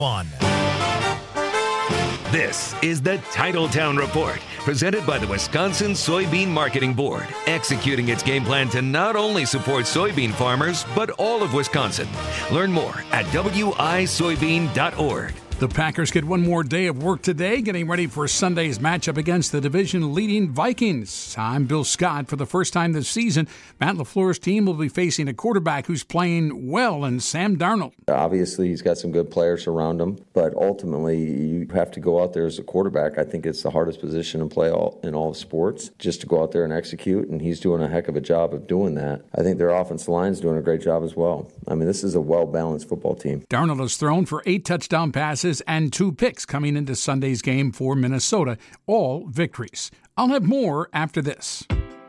One. This is the Titletown Report, presented by the Wisconsin Soybean Marketing Board, executing its game plan to not only support soybean farmers, but all of Wisconsin. Learn more at wisoybean.org. The Packers get one more day of work today, getting ready for Sunday's matchup against the division-leading Vikings. I'm Bill Scott. For the first time this season, Matt LaFleur's team will be facing a quarterback who's playing well in Sam Darnold. Obviously, he's got some good players around him, but ultimately, you have to go out there as a quarterback. I think it's the hardest position to play in all of sports, just to go out there and execute, and he's doing a heck of a job of doing that. I think their offensive line's doing a great job as well. I mean, this is a well-balanced football team. Darnold has thrown for 8 touchdown passes and 2 picks coming into Sunday's game for Minnesota, all victories. I'll have more after this.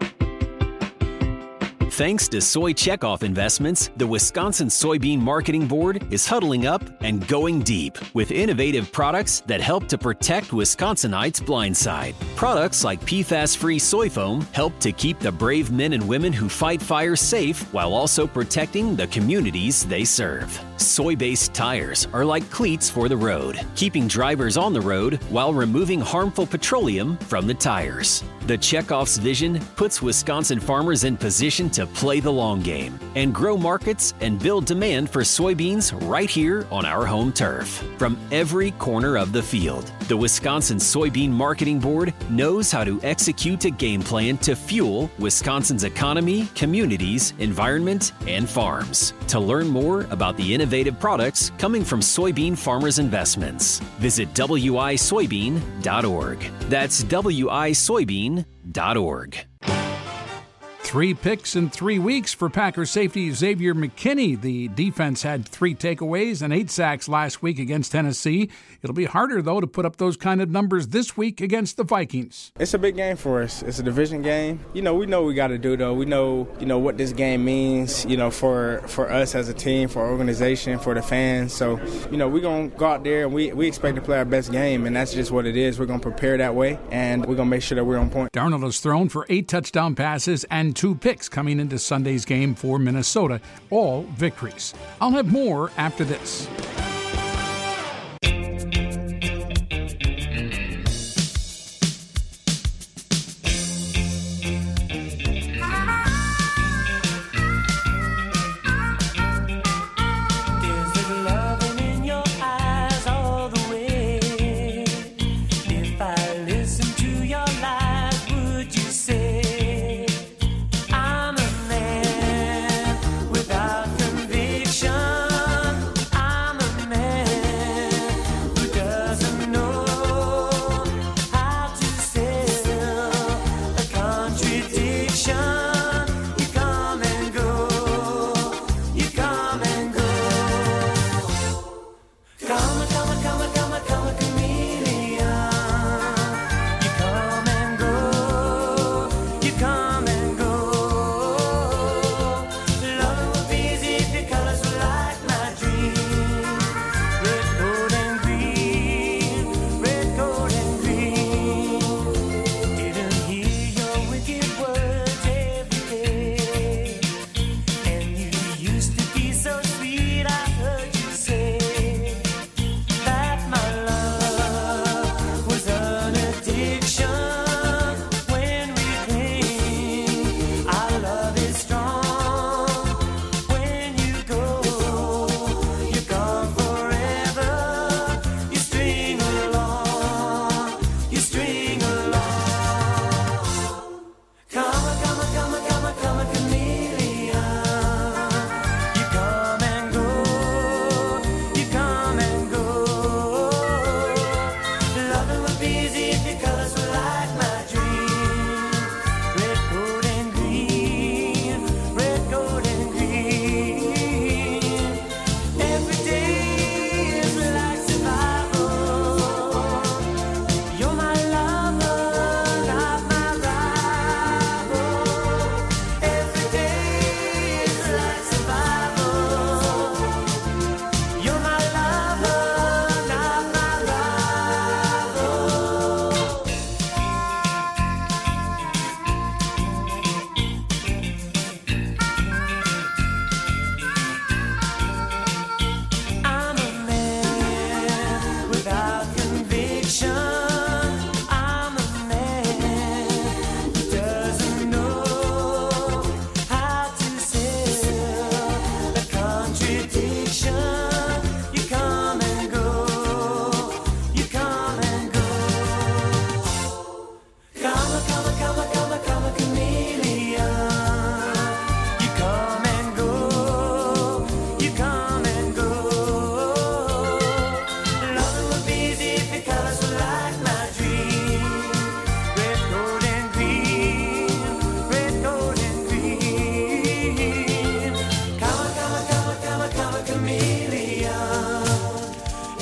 Thanks to Soy Checkoff Investments, the Wisconsin Soybean Marketing Board is huddling up and going deep with innovative products that help to protect Wisconsinites' blind side. Products like PFAS-free soy foam help to keep the brave men and women who fight fires safe while also protecting the communities they serve. Soy-based tires are like cleats for the road, keeping drivers on the road while removing harmful petroleum from the tires. The Checkoff's vision puts Wisconsin farmers in position to play the long game and grow markets and build demand for soybeans right here on our home turf. From every corner of the field, the Wisconsin Soybean Marketing Board knows how to execute a game plan to fuel Wisconsin's economy, communities, environment, and farms. To learn more about the innovative products coming from soybean farmers' investments, visit wisoybean.org. That's wisoybean.org. 3 picks in 3 weeks for Packers safety Xavier McKinney. The defense had 3 takeaways and 8 sacks last week against Tennessee. It'll be harder, though, to put up those kind of numbers this week against the Vikings. It's a big game for us. It's a division game. We know what we got to do, though. We know, what this game means, for us as a team, for our organization, for the fans. So, we're going to go out there and we expect to play our best game, and that's just what it is. We're going to prepare that way, and we're going to make sure that we're on point. Darnold has thrown for 8 touchdown passes and 2 picks coming into Sunday's game for Minnesota, all victories. I'll have more after this.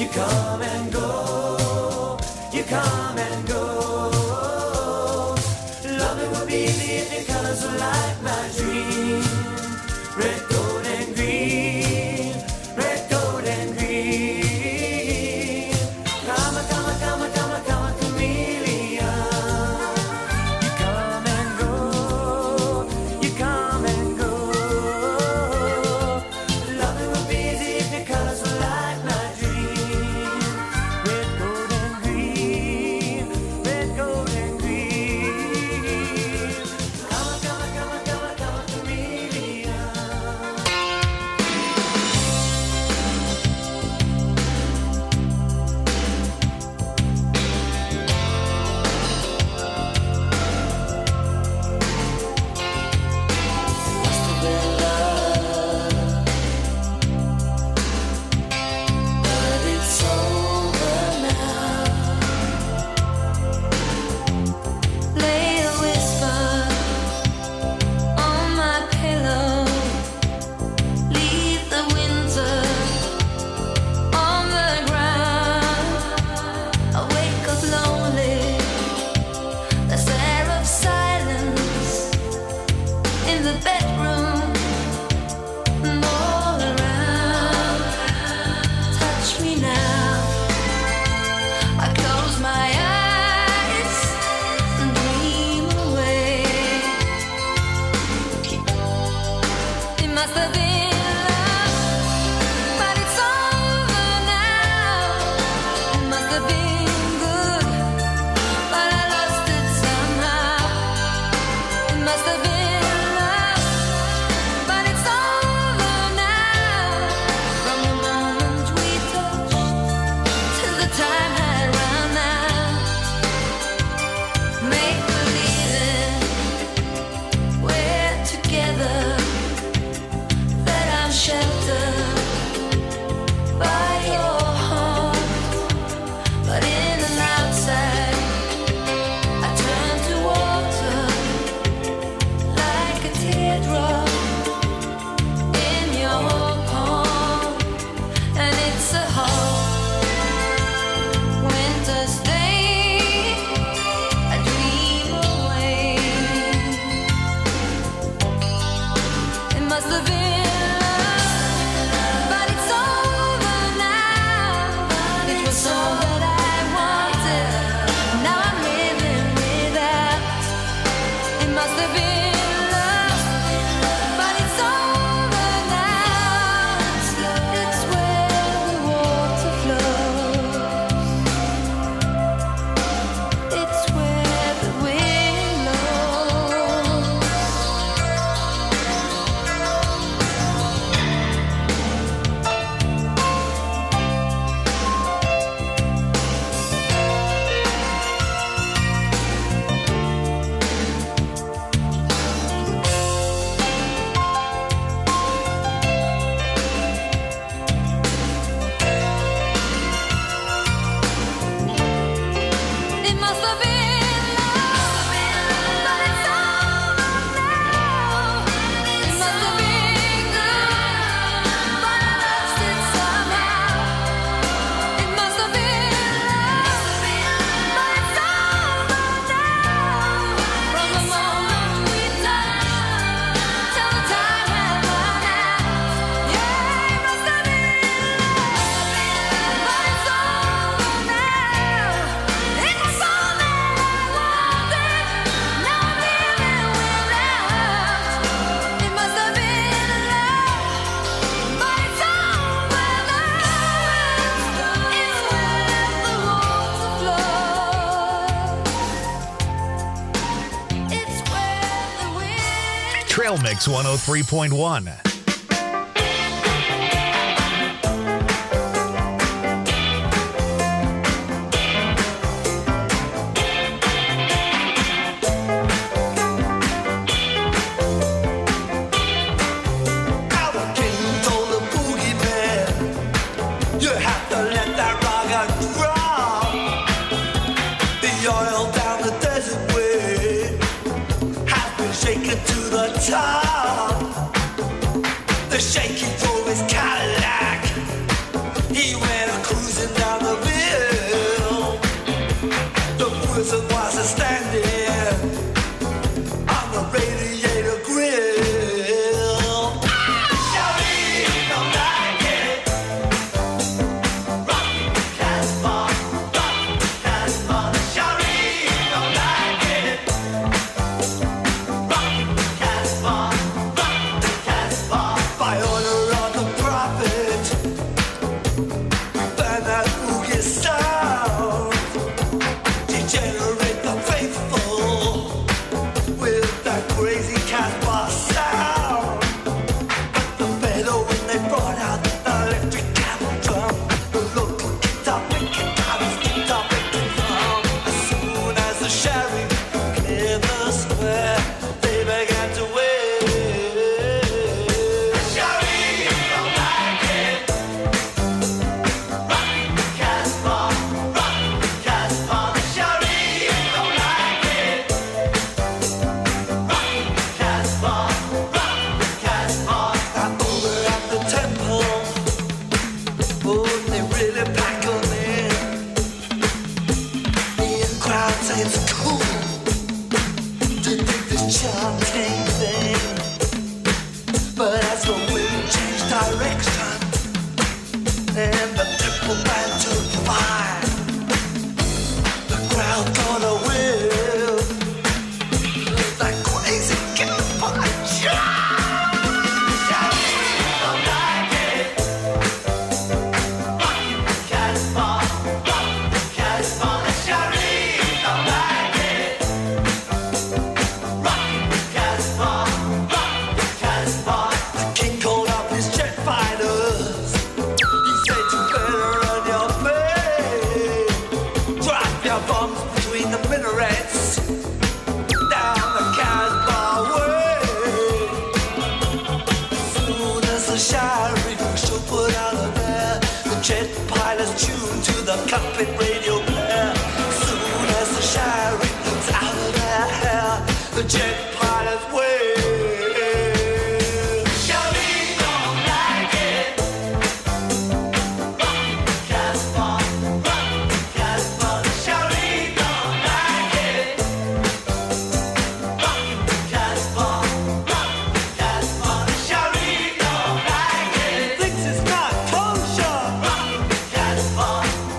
come and go, you come and go. Love it would be easy if your colors were like my dream. Red, gold, and green. Red, gold, and green. Come a, come a, come a, come a, come a chameleon. You come and go, you come and go. Love it would be easy if your colors were like my dream. Red, gold, and green. Red, gold, and green. Come a, come a, come a, come a, come a chameleon. Must have been love, but it's over now. Lay a whisper on my pillow. Leave the winter on the ground. I wake up lonely. There's air of silence in the bedroom and all around. Touch me now. I close my eyes and dream away. It must have been love, but it's over now. It must have been good, but I lost it somehow. It must have been love, but it's over now. From the moment we touched till the time had run out. Make believing we're together, that I'm sheltered by your heart. But in and outside, I turn to water like a teardrop in your palm. And it's a hard winter's day. I dream away. It must have been love, but it's over now. It was all that I wanted. Now I'm living without. It must have been love, but it's over now. It's where the water flows. It's where the wind blows. It must have been love, but it's over now. It must have been good, but I lost it somehow. It must have been love, but it's over now. From the moment we touched till the time had run out. Yeah, it must have been love, but it's over now. It was all that I wanted. Now I'm living without. It must have been love, but it's over now. It's where the water flows. It's where the wind. Trail Mix 103.1. Our king told the boogie bear, you have to let that rocket drop. The oil down the desert way has been shaken to the top. it's cool to think this chanting thing. But as the wind changed direction and the tempo began to fire, the crowd gonna will like crazy campfire. Carpet radio player. Soon as the shine comes out of their hair, the jet pilot's way. Shawty don't like it. Rock the Casbah, Shawty don't like it. Rock the Casbah, Shawty don't like it. Thinks it's not kosher. Rock the Casbah.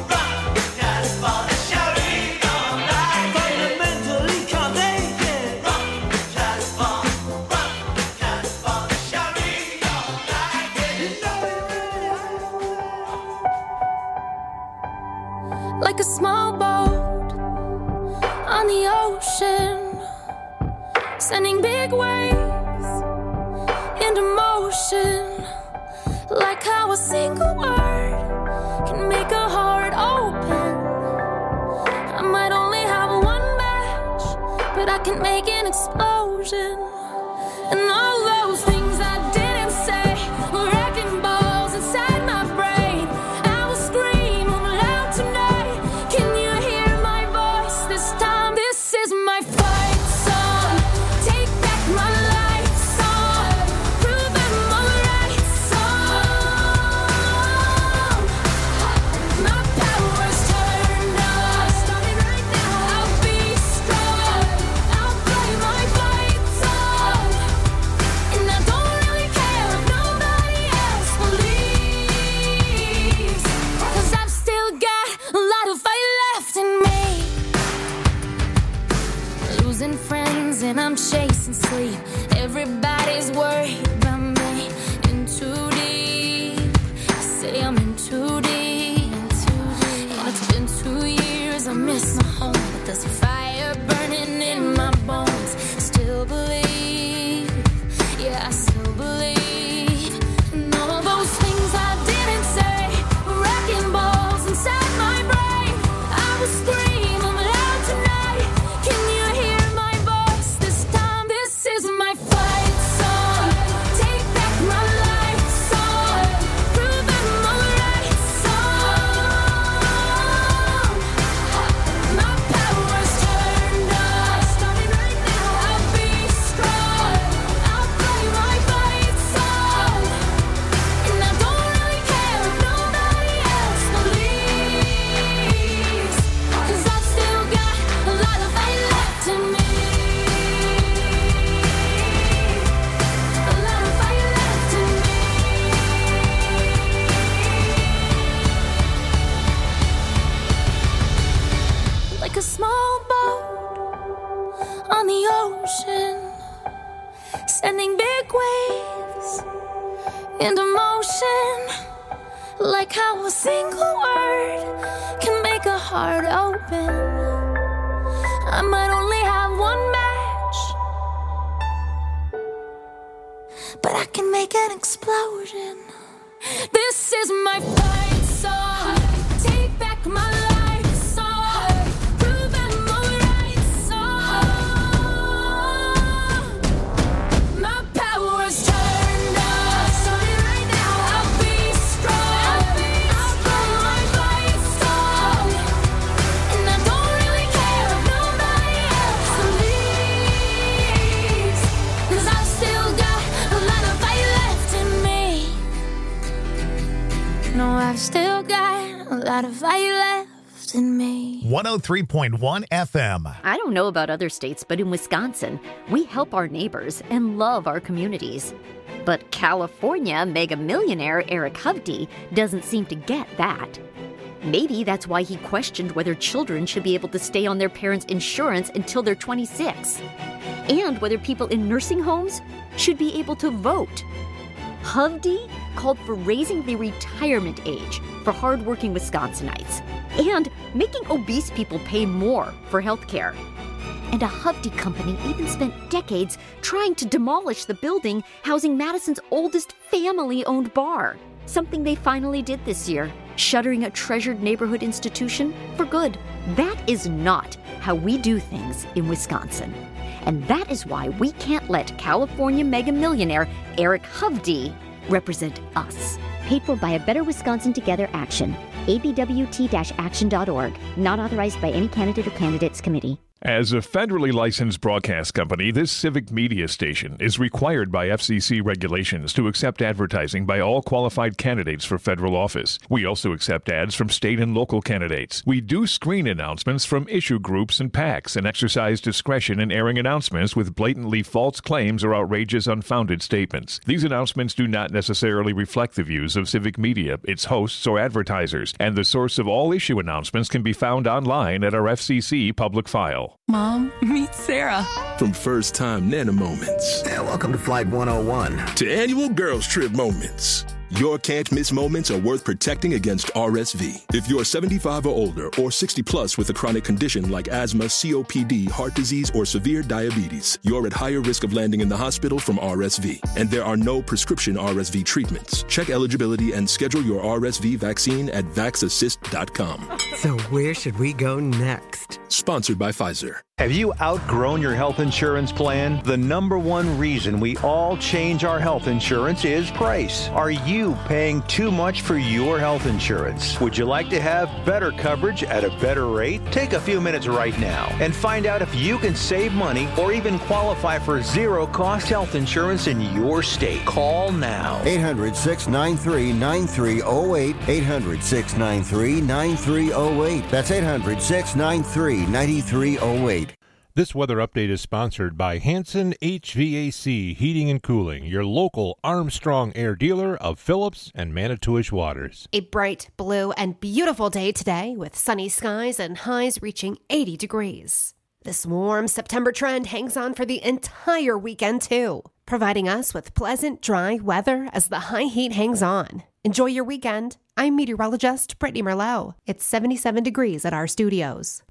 Like a small boat on the ocean, sending big waves into motion. Like how a single word can make a heart open. I might only have one match, but I can make an explosion. And all those things I didn't say were wrecking balls inside my brain. I will scream loud tonight. Can you hear my voice this time? This is my fight song. Take back my life song. Prove I'm alright song. My power's turned on. Starting right now. I'll be strong. I'll play my fight song. And I don't really care if nobody else believes, 'cause I've still got a lot of fight left in me. Losing friends and I'm chasing sleep. Everybody's worried about me. In too deep. Say I'm in too deep. And it's been 2 years. I miss my home, but there's a fire burning in my bones. Still believe. Yeah, I still believe. And all those things I didn't say were wrecking balls inside my brain. I will scream loud tonight. Can you hear my voice this time? This is my fight song. Take back my life song. Prove I'm alright song. My power's turned on. Starting right now. I'll be strong. I'll play my fight song. And I don't really care if nobody else believes, 'cause I've still got a lot of fight left in me. A lot of fight left in me. Like a small boat on the ocean, sending big waves into motion. Like how a single word can make a heart open. I might only have one match, but I can make an explosion. This is my fight song. Take back my life song. Prove I'm alright song. My power's turned on. Starting right now. I'll be strong. I'll play my fight song. And I don't really care if nobody else believes, 'cause I've still got a lot of fight left in me. No, I've still got a lot of fight left in me. 103.1 FM. I don't know about other states, but in Wisconsin, we help our neighbors and love our communities. But California mega millionaire Eric Hovde doesn't seem to get that. Maybe that's why he questioned whether children should be able to stay on their parents' insurance until they're 26, and whether people in nursing homes should be able to vote. Hovde called for raising the retirement age for hardworking Wisconsinites and making obese people pay more for health care. And a Hovde company even spent decades trying to demolish the building housing Madison's oldest family-owned bar, something they finally did this year, shuttering a treasured neighborhood institution for good. That is not how we do things in Wisconsin. And that is why we can't let California mega millionaire Eric Hovde represent us. Paid for by a Better Wisconsin Together action. abwt-action.org. Not authorized by any candidate or candidates committee. As a federally licensed broadcast company, this civic media station is required by FCC regulations to accept advertising by all qualified candidates for federal office. We also accept ads from state and local candidates. We do screen announcements from issue groups and PACs and exercise discretion in airing announcements with blatantly false claims or outrageous, unfounded statements. These announcements do not necessarily reflect the views of civic media, its hosts, or advertisers, and the source of all issue announcements can be found online at our FCC public file. Mom, meet Sarah. From first time Nana moments. Yeah, welcome to Flight 101. To annual girls trip moments. Your can't miss moments are worth protecting against RSV. If you're 75 or older or 60 plus with a chronic condition like asthma, COPD, heart disease, or severe diabetes, you're at higher risk of landing in the hospital from RSV. And there are no prescription RSV treatments. Check eligibility and schedule your RSV vaccine at vaxassist.com. So where should we go next? Sponsored by Pfizer. Have you outgrown your health insurance plan? The number one reason we all change our health insurance is price. Are you paying too much for your health insurance? Would you like to have better coverage at a better rate? Take a few minutes right now and find out if you can save money or even qualify for zero-cost health insurance in your state. Call now. 800-693-9308. 800-693-9308. That's 800-693-9308. This weather update is sponsored by Hanson HVAC Heating and Cooling, your local Armstrong Air dealer of Phillips and Manitowish Waters. A bright blue and beautiful day today with sunny skies and highs reaching 80 degrees. This warm September trend hangs on for the entire weekend too, providing us with pleasant, dry weather as the high heat hangs on. Enjoy your weekend. I'm meteorologist Brittany Merlot. It's 77 degrees at our studios.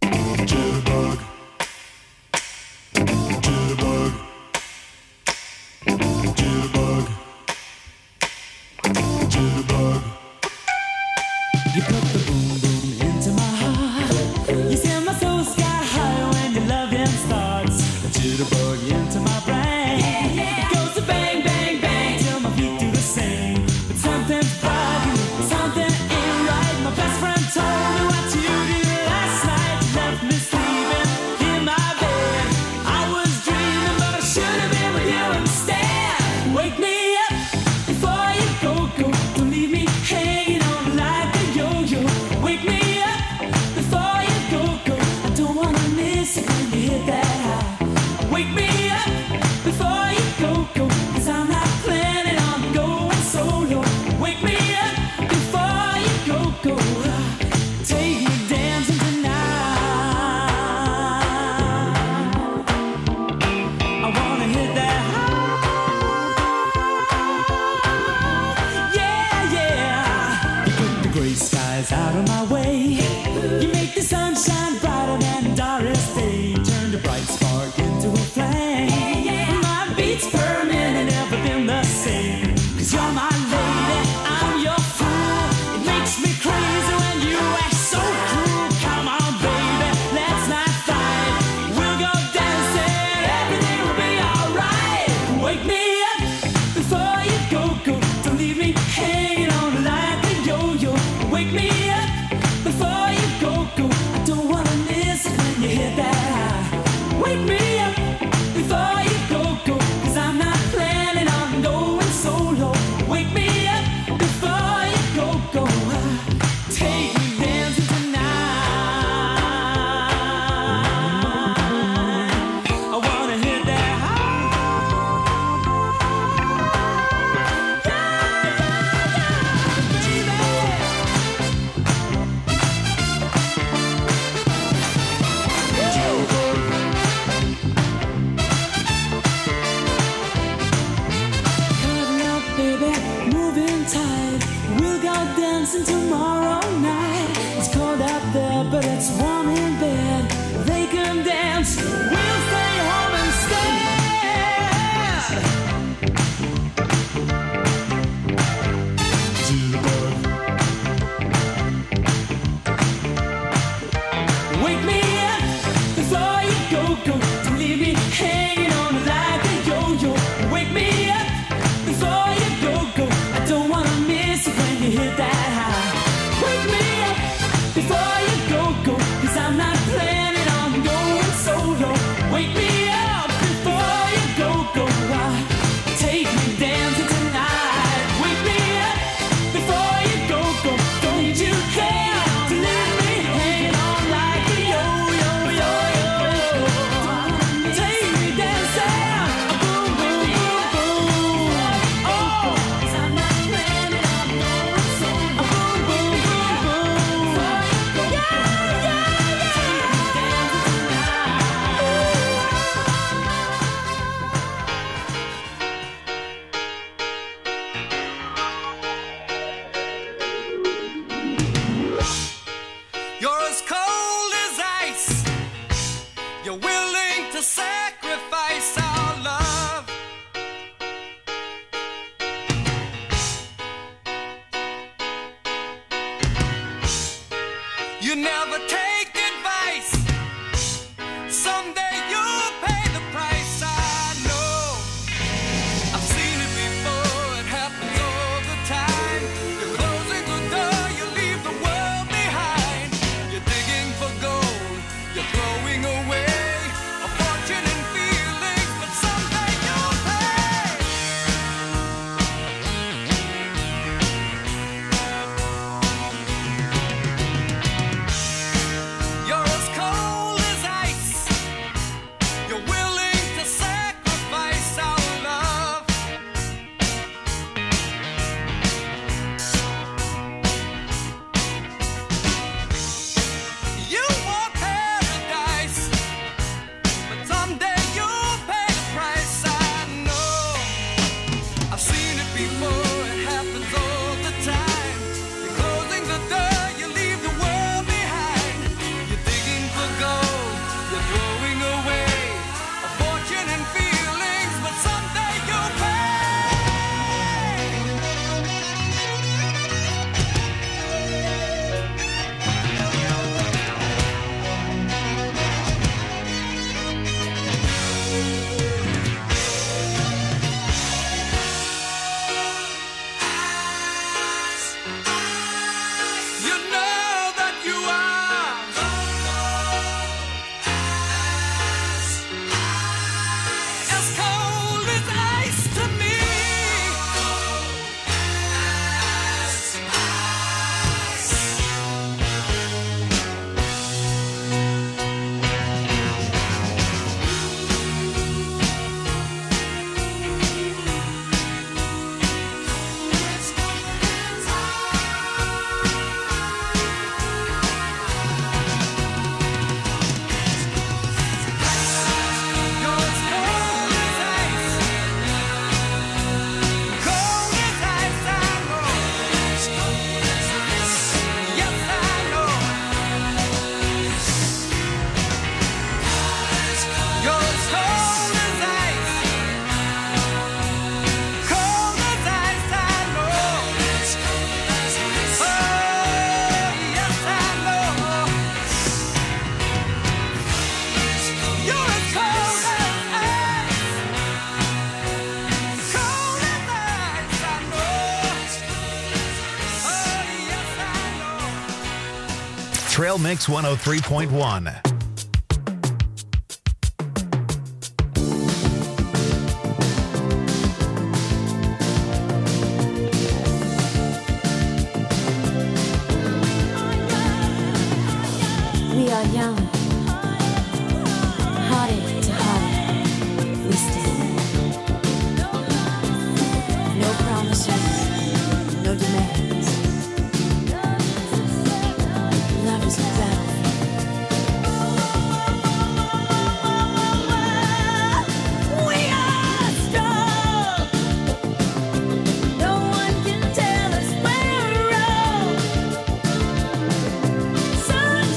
You put the boom boom into my heart. You send my soul sky high when your loving starts. A jitterbug into my brain. It goes to bang bang bang till my feet do the same. But something's bugging, something ain't right. My best friend told me what you did last night. You left me sleeping in my bed. I was dreaming, but I should have been with you instead. Wake me up before you go. Don't leave me hanging on like a yo-yo. Wake me up before you go. I don't wanna miss it when you hit that high. Wake me up before you go. 'Cause I'm not planning on going solo. Wake me up before you go. Take me dancing tonight. I wanna hit that high. Yeah. You put the gray skies out of my way. You make the sunshine brighter than Doris Day. Turn the bright spark into a flame. My beats per minute never been the same. 'Cause you're my lady, I'm your fool. It makes me crazy when you act so cruel. Come on, baby, let's not fight. We'll go dancing, everything will be alright. Wake me up before you go. Don't leave me hanging on like a yo-yo. Wake me up before you go. I don't wanna out there, but it's warm in bed. They can dance, we'll stay home instead. Wake me up before you go. Don't leave me hanging on like a yo-yo. Wake me up before you go. I don't wanna miss it when you hit that high. Wake me up before you go. 'Cause I'm not planning on going solo. Wake me up before you go. Take me dancing tonight. Wake me up before you go. Don't you care to leave me hanging on like a yo-yo. Take me dancing, boom, boom, boom, boom. Oh, 'cause I'm not planning on going solo. Boom, boom, boom, boom. Yeah. You're as cold as ice. You're willing to sacrifice our love. You never take advice. Someday you'll pay the price. I know. I've seen it before. It happens all the time. You're closing the door. You leave the world behind. You're digging for gold. You're throwing away a fortune and feelings, but someday you'll pay. You're as cold as ice. You're willing to sacrifice our love. You want paradise, but someday you'll pay the price. I know. I've seen it before. It happens all the time. You're closing the door. You leave the world behind. You're digging for gold. You're throwing away a fortune and feelings, but someday you'll pay. You know that you are as cold as ice to me. You're as cold as ice. Cold as ice, I know. Yes, I know. You're as cold as ice. Cold as ice, I know. Oh, yes, I know. You're as cold as ice. Cold as ice, I know. Oh, yes, I know. Trail Mix 103.1. We are young, hearted to heart. We stand. No promises, no demands. Love is a battlefield. We are strong. No one can tell us we're wrong. Sun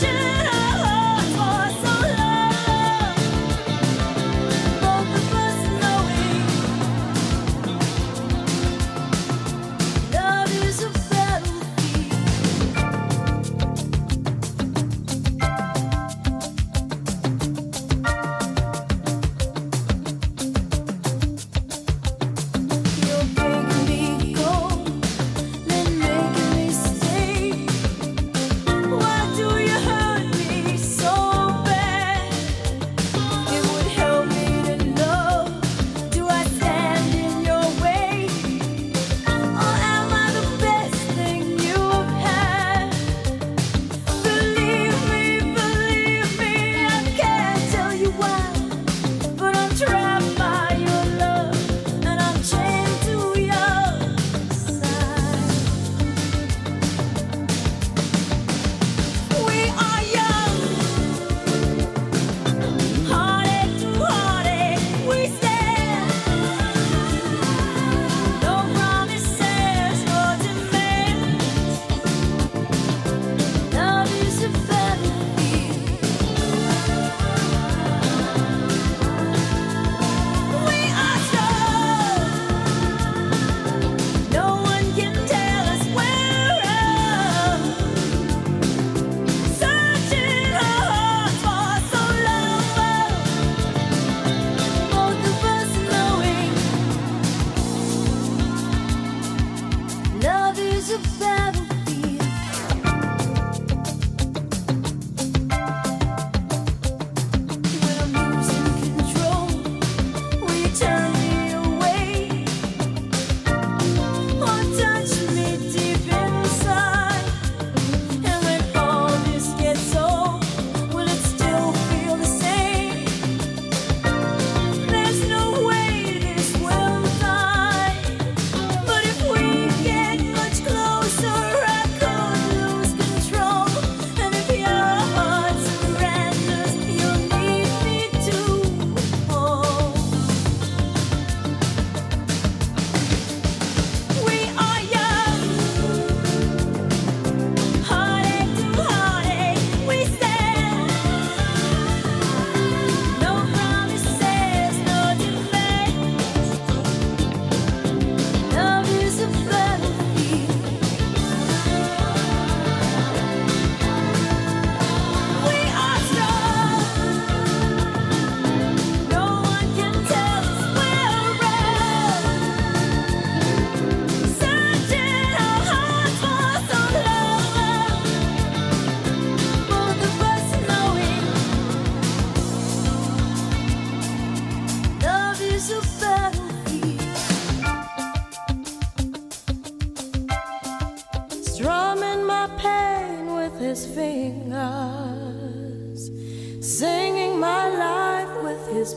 his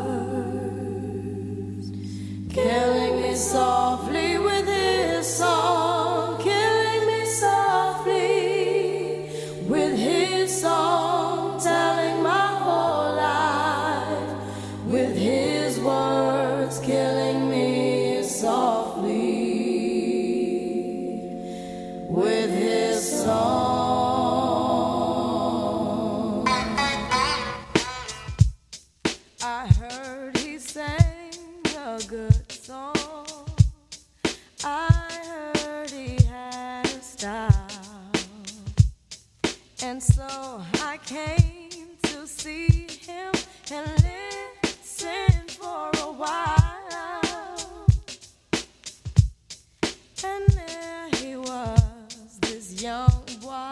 words, killing me softly with his song, killing me softly with his song, telling my whole life with his words, killing me softly with his song. I heard he sang a good song. I heard he had a style. And so I came to see him and listen for a while. And there he was, this young boy,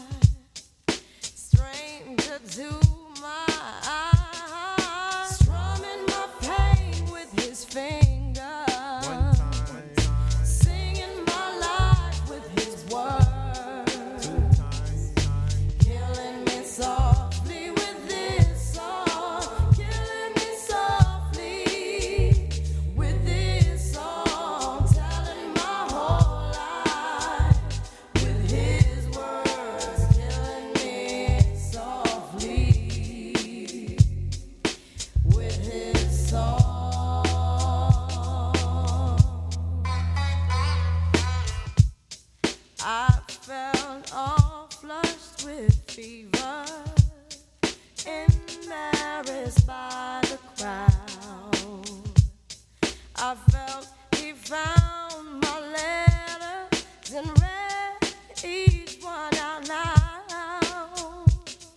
stranger to my eyes, strumming my pain with his fingers, singing my life with his words, killing me softly with this song, killing me softly with this song, telling my whole life with his words, killing me softly with his song. I felt all flushed with fever, embarrassed by the crowd. I felt he found my letters and read each one out loud.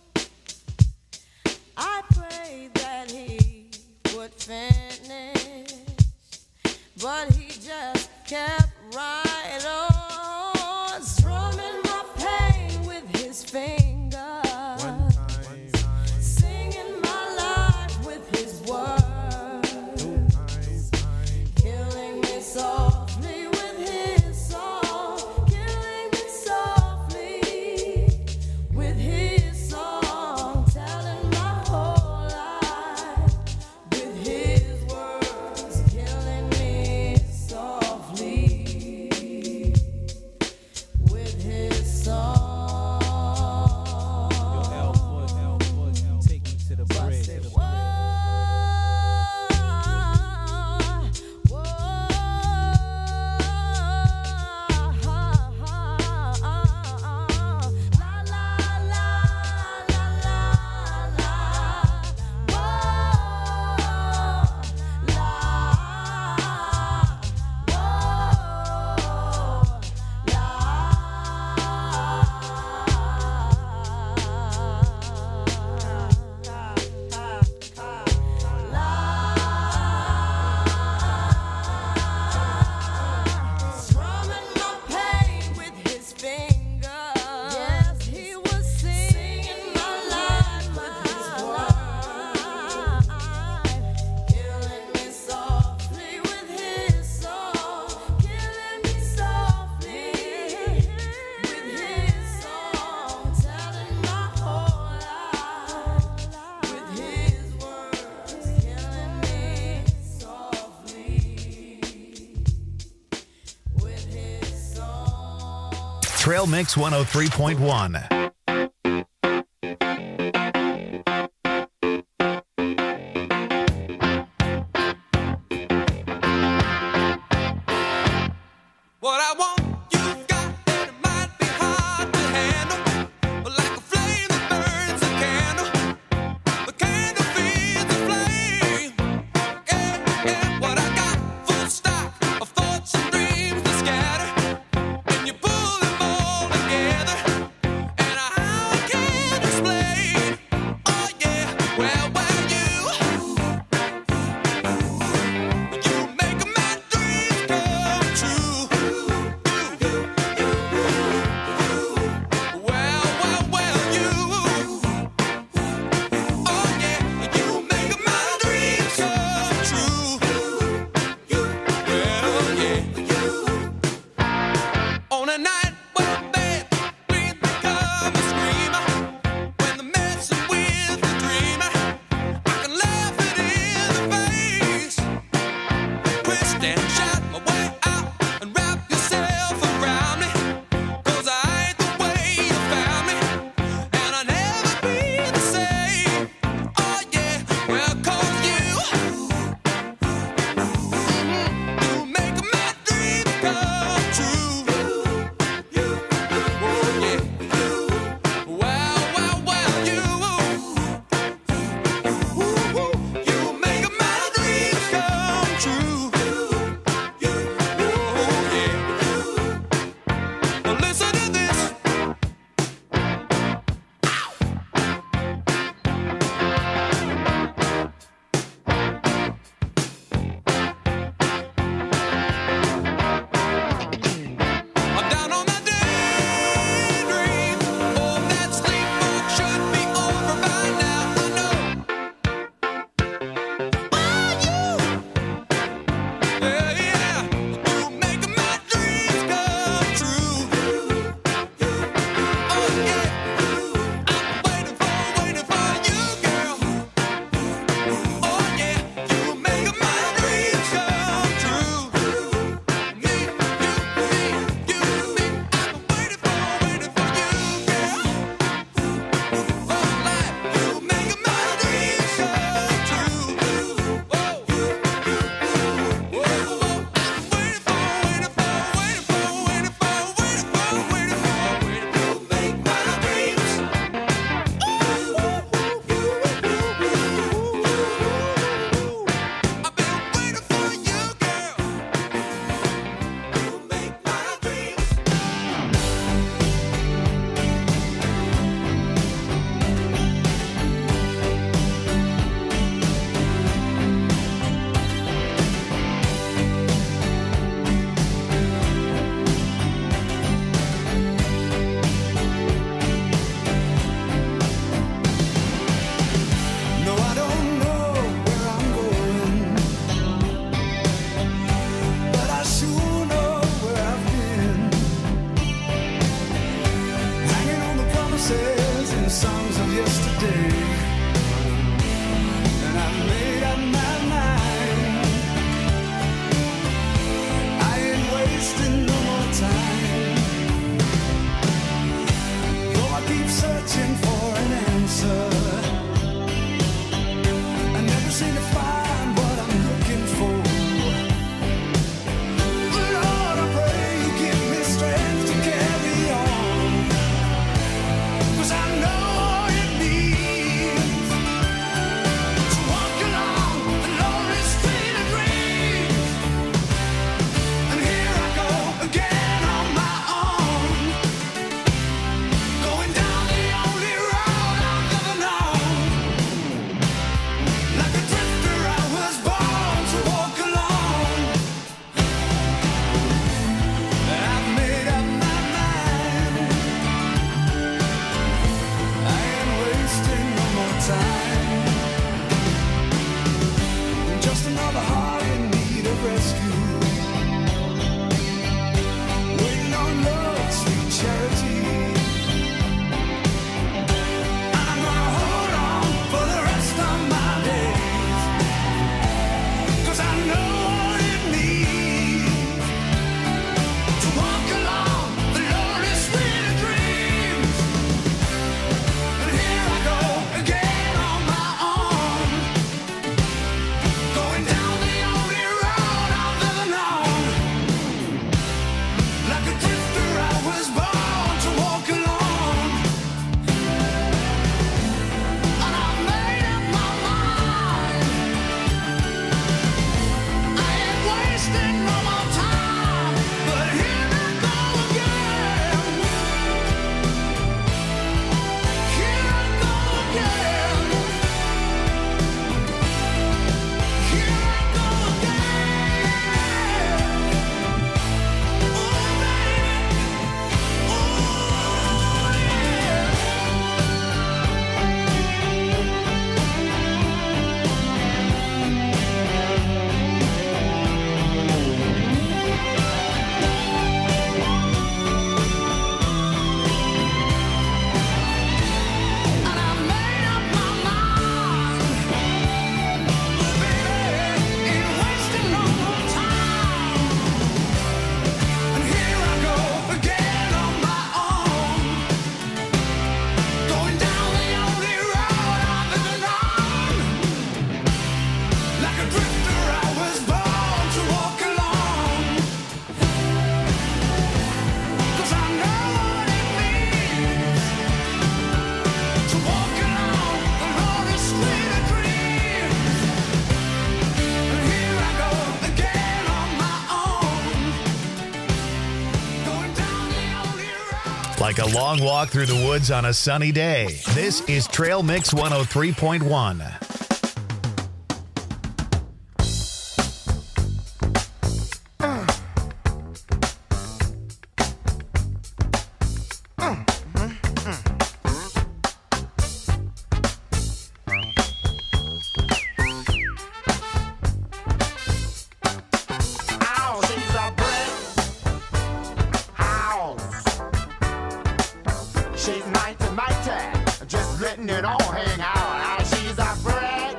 I prayed that he would finish, but he just kept right on, strumming my pain with his fingers, singing my life with his words, killing me softly with his song, killing me softly with his song, telling my whole life with his words, killing me softly with his song. Take me to the bridge. Strumming my pain with his fingers. Yes, he was singing my life with his words, killing me softly with his song, killing me softly with his song, telling my whole life with his words, killing me softly with his song. Trail Mix 103.1. What I want, you've got, and it might be hard to handle. Like a flame that burns a candle. The candle feeds the flame. Yeah, yeah. What I got, full stock of thoughts and dreams that scatter. And you pull them all together. And how I can't explain. the songs of yesterday. And I made up my mind. I ain't wasting no more time. Though I keep searching for an answer, I never seem to find what I'm looking for. Lord, I pray you give me strength to carry on, 'cause I know all it means to walk along the lonely street of dreams. And here I go again on my own, going down the only road I've ever known. Like a drifter, I was born to walk alone. I've made up my mind. I ain't wasting no more time. Just another heart in need of rescue, waiting on love's sweet charity. I'm gonna hold on for the rest of my days, 'cause I know what it means to walk along the lonely street of dreams. And here I go again on my own, going down the only road I've ever known. Like a drifter, I was born to walk alone. And I made up my mind. I ain't wasting no more time. But here I go again. Here I go again. Here I go And I made up my mind. Baby, ain't wasting no more time. And here I go again on my own, going down the only road I've ever known. Like a drifter, I was born to walk alone. 'Cause I know what it means to walk along the lonely street of dreams. And here I go again on my own, going down the only road. Like a long walk through the woods on a sunny day. This is Trail Mix 103.1. Ow, she's a brick house. She's mighty, mighty, just letting it all hang out. Ow, she's a brick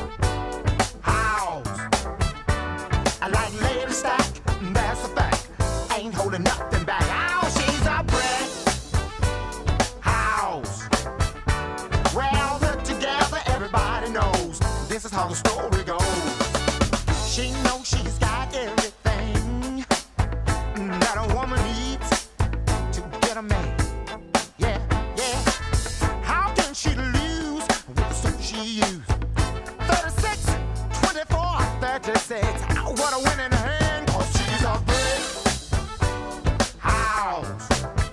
house. I like lady stack, that's a fact. Ain't holding nothing back. Ow, she's a brick house. Well put together, everybody knows this is how the story goes. She knows she's got everything that a woman needs to get a man. Yeah, yeah. How can she lose with the suit she used? 36, 24, 36. Ow, what a winning hand, 'cause she's a brick house.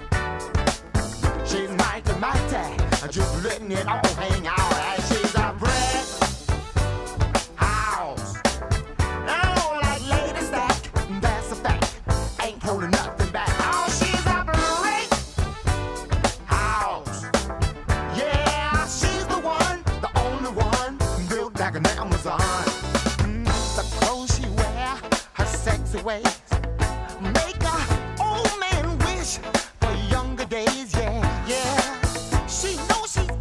She's mighty, mighty, just letting it all hang out. And she's a brick house. Oh, like lady stack, that's a fact. Ain't holding nothing back. Oh, she's a brick house. Yeah, she's the one, the only one, built like an Amazon. The clothes she wear, her sexy ways, make a old man wish for younger days. Yeah, yeah. She knows she's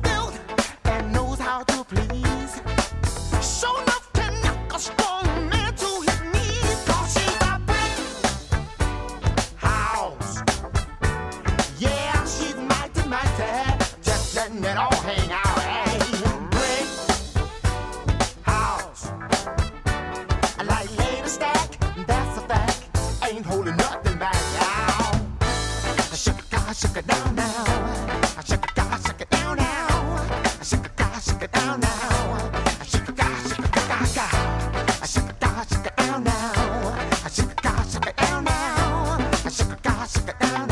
please. Show enough to knock a strong man to his knees. 'Cause she's a brick house. Yeah, she's mighty, mighty. Just letting it all hang out. Hey, brick house. Like lady stack, that's a fact. Ain't holding nothing back. Ow. Shake it down now. Shake it down now. Shake it down now. Shake it down now. Shake it down now. Shake it down now. Shake it down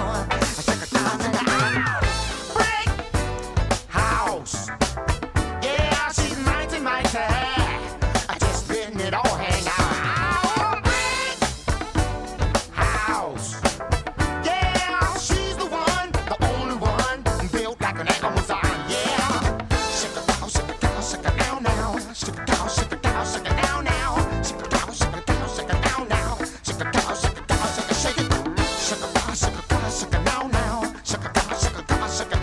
now. Break house. Yeah, she's mighty, mighty. Just letting it all hang out. Break house. Yeah, she's the one, the only one, built like an Amazon. Yeah, shake it down now. Shake it down now. Shake it down now. Shake it down now. Shake it down now. Shake it. Shake it down now. Shake it now. Shake it now now. Shake it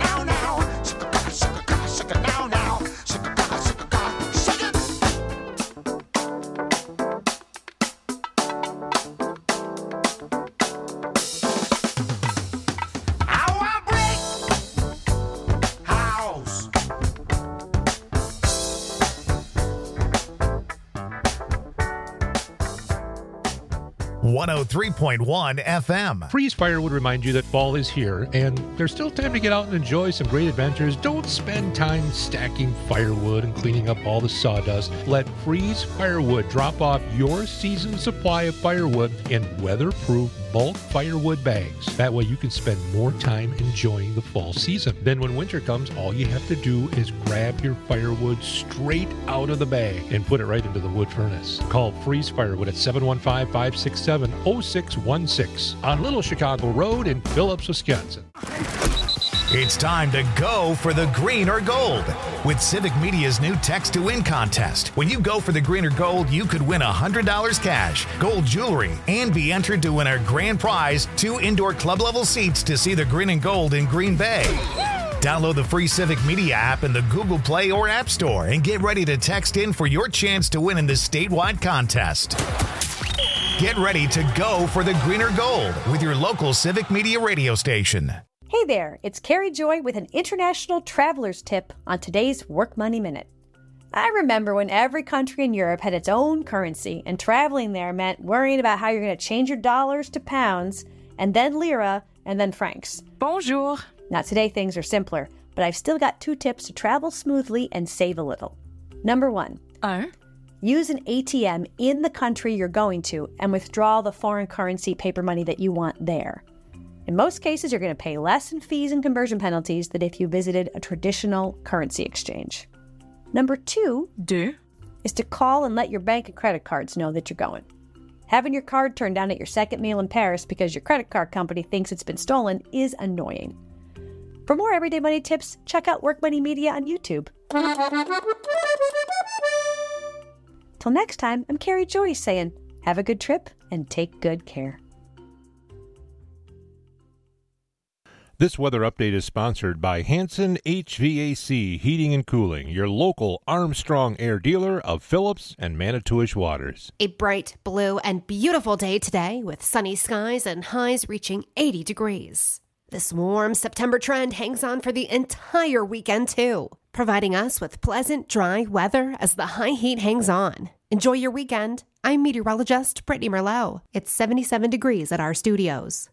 now. Shake it. How I break house. 103.1 FM. Freeze Fire would remind you that fall is here, and there's still time to get out and enjoy some great adventures. Don't spend time stacking firewood and cleaning up all the sawdust. Let Freeze Firewood drop off your season's supply of firewood in weatherproof bulk firewood bags. That way you can spend more time enjoying the fall season. Then when winter comes, all you have to do is grab your firewood straight out of the bag and put it right into the wood furnace. Call Freeze Firewood at 715-567-0616 on Little Chicago Road in Phillips, Wisconsin. It's time to go for the green or gold with Civic Media's new Text to Win contest. When you go for the green or gold, you could win $100 cash, gold jewelry, and be entered to win our grand prize, 2 indoor club-level seats to see the green and gold in Green Bay. Download the free Civic Media app in the Google Play or App Store and get ready to text in for your chance to win in this statewide contest. Get ready to go for the green or gold with your local Civic Media radio station. Hey there, it's Carrie Joy with an international traveler's tip on today's Work Money Minute. I remember when every country in Europe had its own currency, and traveling there meant worrying about how you're going to change your dollars to pounds, and then lira, and then francs. Bonjour. Now today things are simpler, but I've still got 2 tips to travel smoothly and save a little. Number 1. Use an ATM in the country you're going to and withdraw the foreign currency paper money that you want there. In most cases, you're going to pay less in fees and conversion penalties than if you visited a traditional currency exchange. Number 2 is to call and let your bank and credit cards know that you're going. Having your card turned down at your second meal in Paris because your credit card company thinks it's been stolen is annoying. For more everyday money tips, check out Work Money Media on YouTube. Till next time, I'm Carrie Joy saying, have a good trip and take good care. This weather update is sponsored by Hanson HVAC Heating and Cooling, your local Armstrong Air dealer of Phillips and Manitowish Waters. A bright blue and beautiful day today with sunny skies and highs reaching 80 degrees. This warm September trend hangs on for the entire weekend too, providing us with pleasant, dry weather as the high heat hangs on. Enjoy your weekend. I'm meteorologist Brittany Merlot. It's 77 degrees at our studios.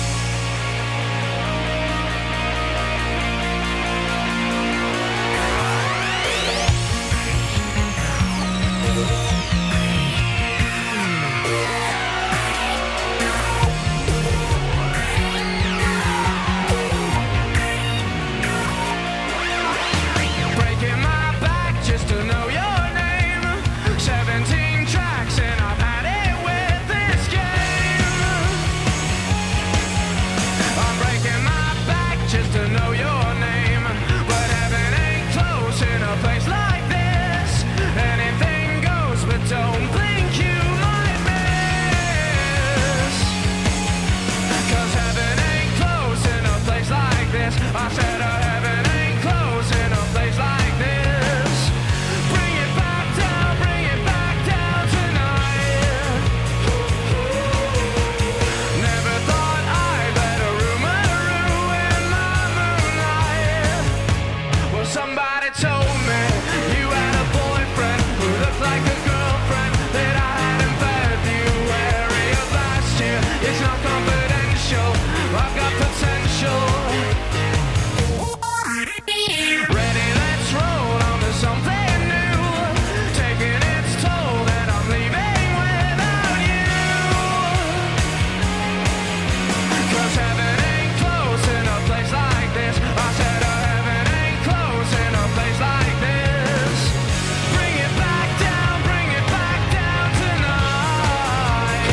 Breaking my back just to know your name. 17 tracks and I've had it with this game. somebody told me you had a boyfriend who looked like a girlfriend that I had in February of last year. It's not confidential, I've got potential. Ready, let's roll on to something new. Taking its toll that I'm leaving without you. 'Cause heaven ain't close in a place like this. I said heaven ain't close in a place like this. Bring it back down tonight.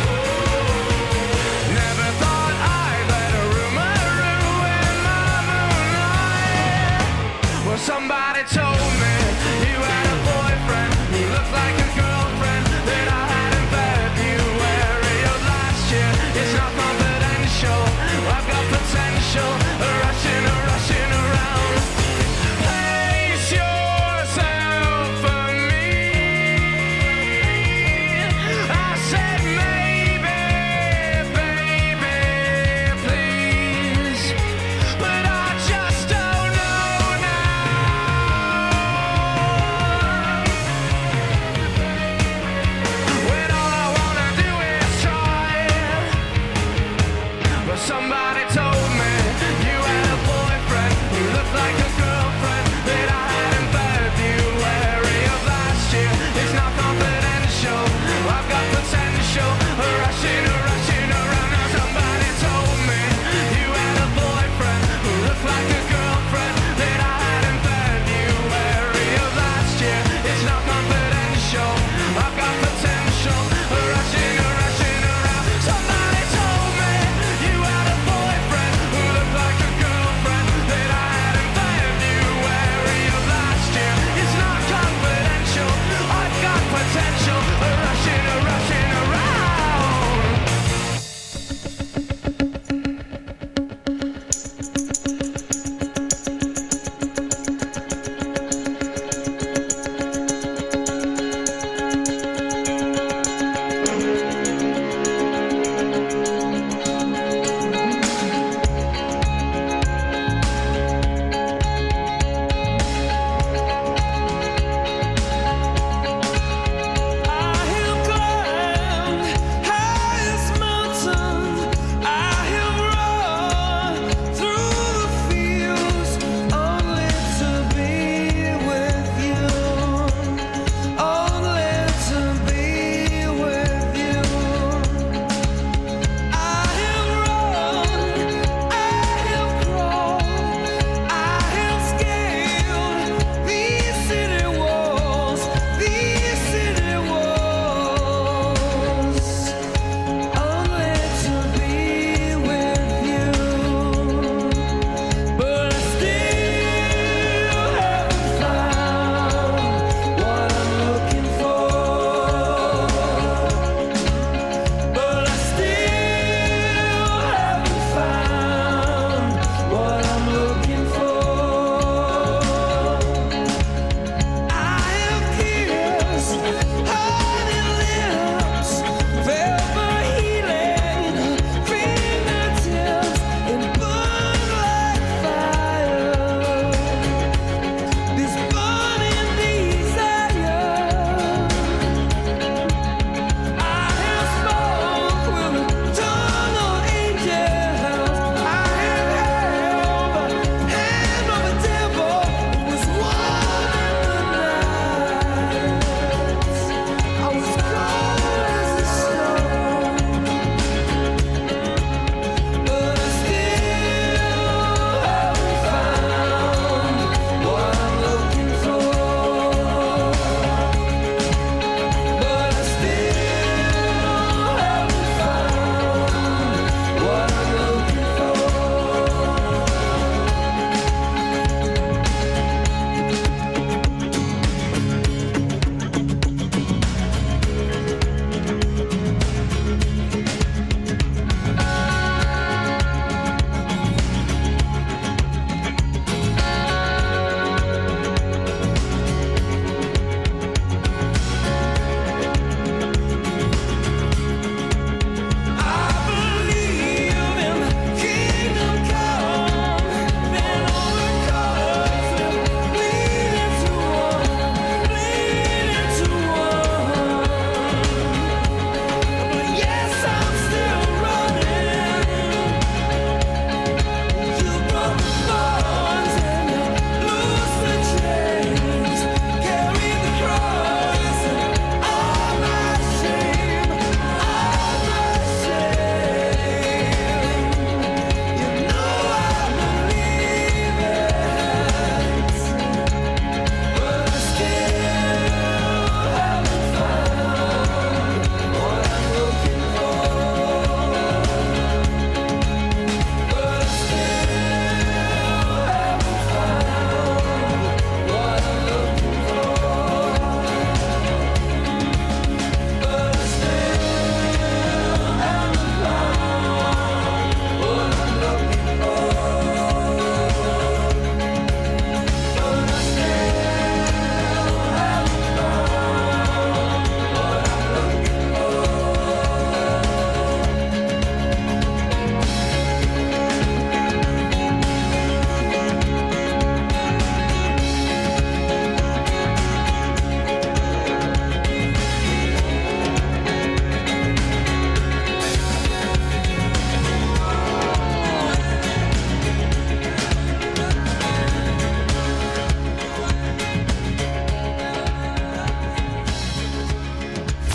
Never thought I'd let a rumor ruin my moonlight. Well, somebody told me you had a boyfriend who looked like a girlfriend that I had in February of last year. It's not confidential, I've got potential, rushing around. Place yourself for me. I said maybe, baby, please, but I just don't know now.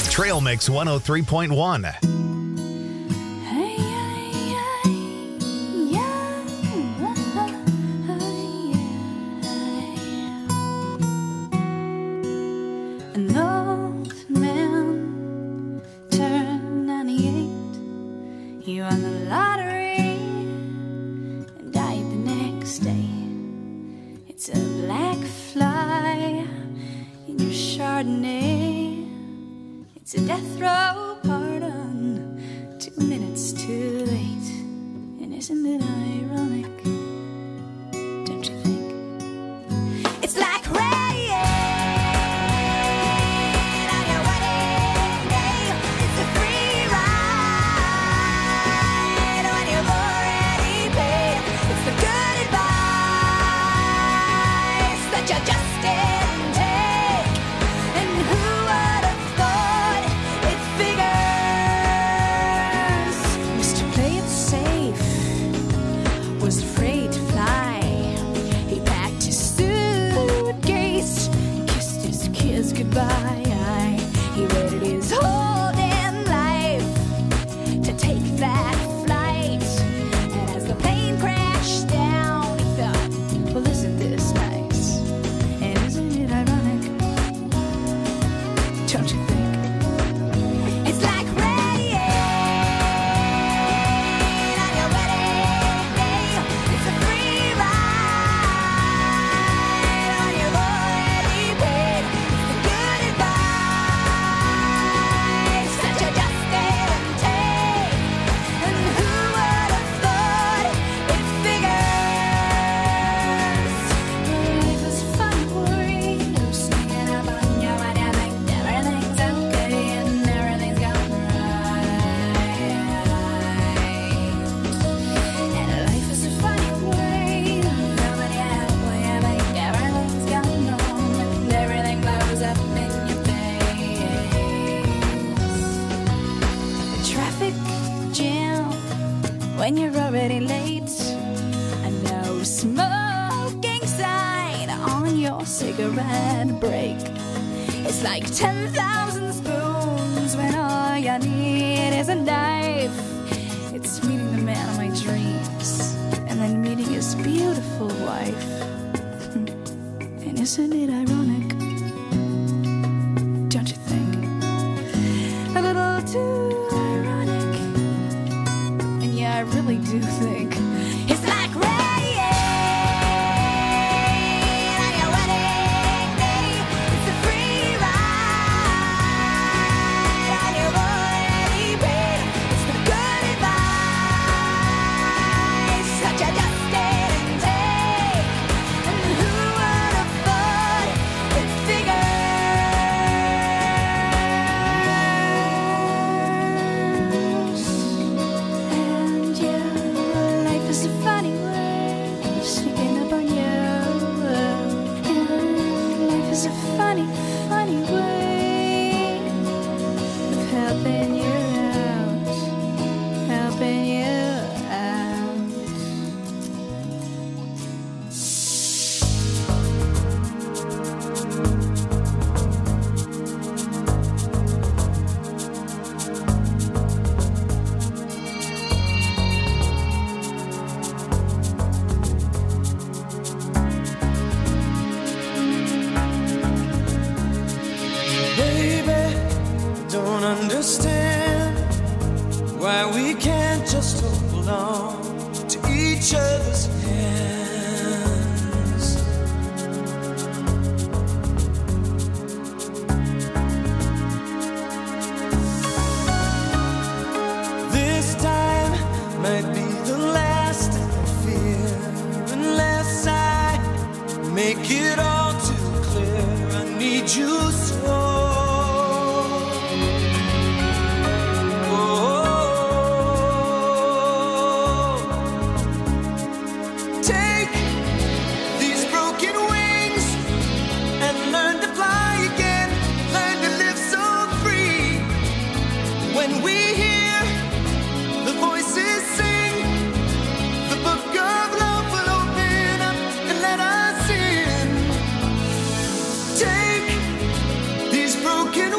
Trail Mix 103.1. An old man turned 98. He won the lottery and died the next day. It's a black fly in your Chardonnay. It's a death row pardon, 2 minutes too late. And isn't it ironic? Don't you think? It's like rain on your wedding day. It's a free ride when you've already paid. It's the good advice that you just didn't take. And who would have thought it figures? Mr. Play It Safe was afraid to fly. He packed his suitcase, kissed his kids goodbye. He waited his whole damn life to take that flight. And as the plane crashed down, he thought, well, isn't this nice? And isn't it ironic? Don't you think? It's like rain on your wedding day. It's a free ride when you've already paid. It's the good advice that you just didn't take. And who would have thought it figures? Life is fun, worry, no sneaking up on you when you think everything's okay and everything's gone right. And life is a funny way, no matter how you think everything's gone wrong and everything blows up in your face. A traffic jam when you're already late. A no smoking sign on your cigarette break. It's like 10,000 spoons when all you need is a knife. It's meeting the man of my dreams and then meeting his beautiful wife. And isn't it ironic? Don't you think? A little too ironic. And yeah, I really do think it's like rain on your wedding day. It's a free ride and you've already paid. It's the good advice that you just didn't take. And who would have thought it figures? And yeah, life is a funny way of sneaking up on you. And life is a funny, funny way of helping you out, helping you out. Baby, don't understand why we can't just hold on to each other's hands. This time might be the last I fear, unless I make it all too clear. I need you so. Take these broken wings and learn to fly again. Learn to live so free. When we hear the voices sing, the book of love will open up and let us in. Take these broken